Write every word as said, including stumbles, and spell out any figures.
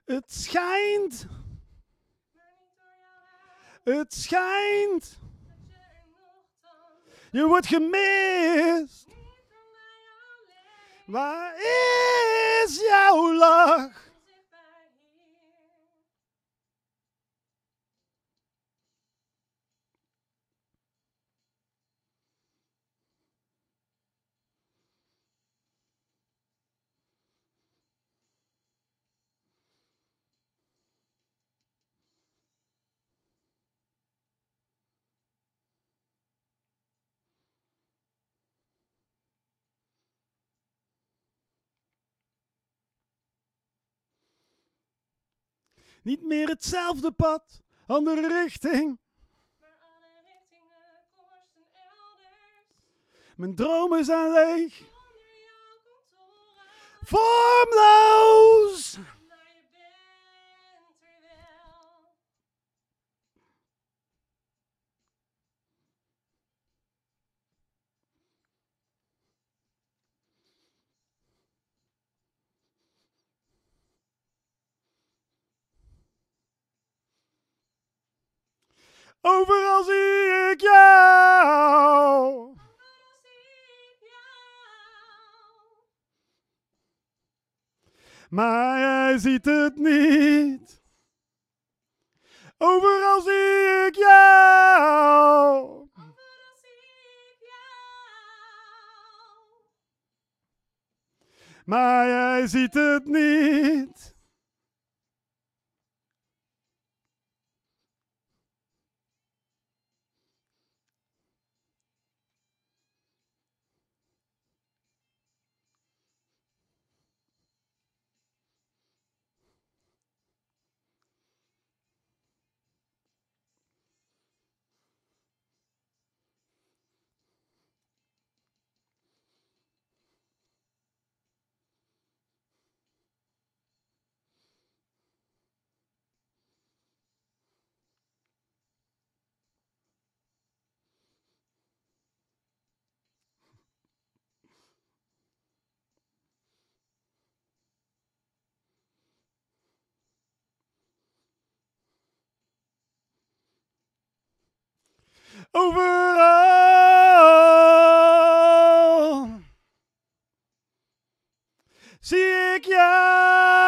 Het schijnt. Het schijnt. Je wordt gemist. Waar is jouw lach? Niet meer hetzelfde pad, andere richting. Maar alle richtingen korsten elders. Mijn dromen zijn leeg, Zonder jouw contouren. vormloos. Maar je bent er wel. Overal zie ik jou. Overal zie ik jou. Maar jij ziet het niet. Overal zie ik jou. Overal zie ik jou. Maar jij ziet het niet. Overal zie ik jou.